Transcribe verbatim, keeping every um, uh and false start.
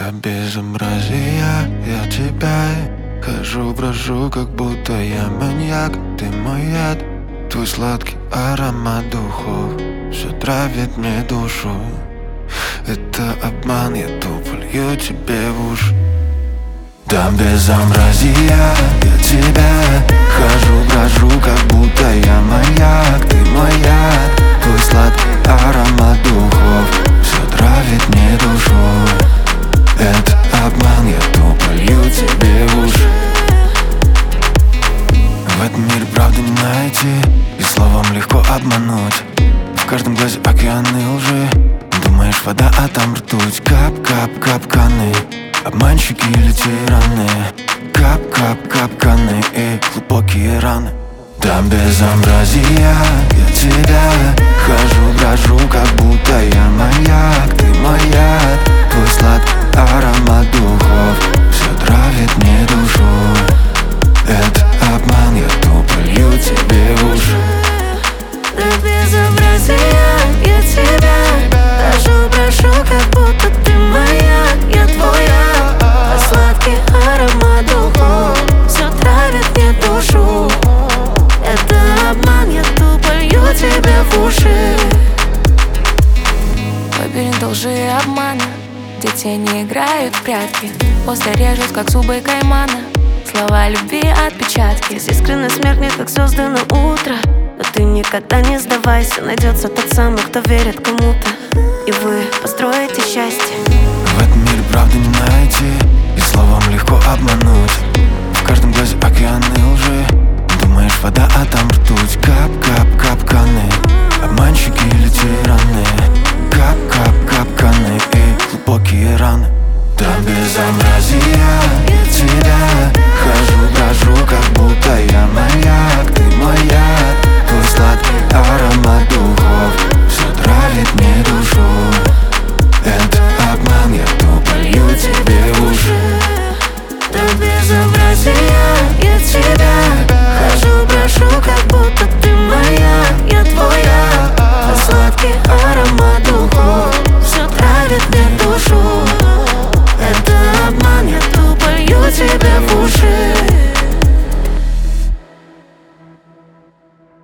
Это безобразие, я тебя хожу, брожу, как будто я маньяк. Ты мой яд, твой сладкий аромат духов все травит мне душу. Это обман, я тупо лью тебе в уши. Там безобразие, я тебя хожу, брожу, как будто я маньяк. Ты мой яд, твой сладкий аромат духов все травит мне душу. Это обман, я тупо лью тебе в уши. В этом мире правды не найти, и словом легко обмануть. В каждом глазе океаны лжи. Думаешь, вода, а там ртуть. Кап-кап, капканы, обманщики или тираны. Кап-кап, капканы и глубокие раны. Там безобразие, я тебя хожу, брожу, как будто я маньяк. Ты мой яд, твой сладкий аромат духов все травит мне душу. Это обман, я тупо лью тебе в уши. Там безобразие, я тебя хожу, брожу, как будто ты маньяк. Я твой яд, а сладкий аромат духов все травит мне душу. Это обман, я тупо лью тебе в уши. Лабиринт лжи и обмана, где тени играют в прятки, после режут, как зубы каймана. Слова любви отпечатки. Здесь искренность меркнет, как звезды на утро. Но ты никогда не сдавайся, найдется тот самый, кто верит кому-то, и вы построите счастье. В этом мире правды не найти, и словом легко обмануть. В каждом глазе океаны лжи. Думаешь, вода, а там ртуть. Кап-кап, капканы, обманщики или тираны. Кап-кап, капканы и глубокие раны. Там безобразие, я тебя хожу, брожу, как будто я